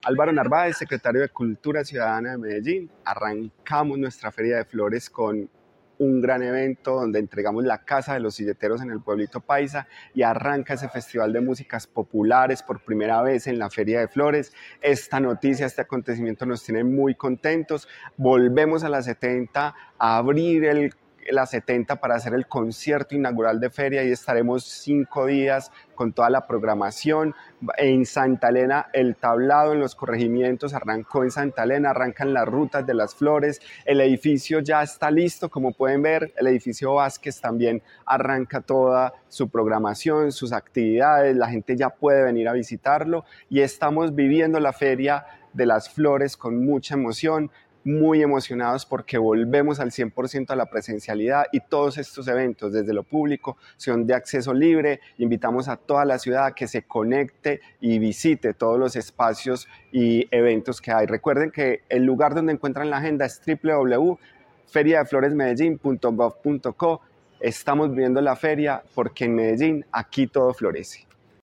Álvaro Narváez, secretario de Cultura Ciudadana de Medellín. Arrancamos nuestra Feria de Flores con un gran evento donde entregamos la Casa de los Silleteros en el pueblito paisa y arranca ese festival de músicas populares por primera vez en la Feria de Flores. Esta noticia, este acontecimiento nos tiene muy contentos. Volvemos a la 70 a abrir la 70 para hacer el concierto inaugural de feria y estaremos 5 días con toda la programación. En Santa Elena, el tablado en los corregimientos arrancó en Santa Elena, arrancan las rutas de las flores, el edificio ya está listo, como pueden ver, el edificio Vázquez también arranca toda su programación, sus actividades, la gente ya puede venir a visitarlo y estamos viviendo la Feria de las Flores con mucha emoción, muy emocionados porque volvemos al 100% a la presencialidad y todos estos eventos desde lo público son de acceso libre. Invitamos a toda la ciudad a que se conecte y visite todos los espacios y eventos que hay. Recuerden que el lugar donde encuentran la agenda es www.feriadefloresmedellin.gov.co. Estamos viviendo la feria porque en Medellín aquí todo florece.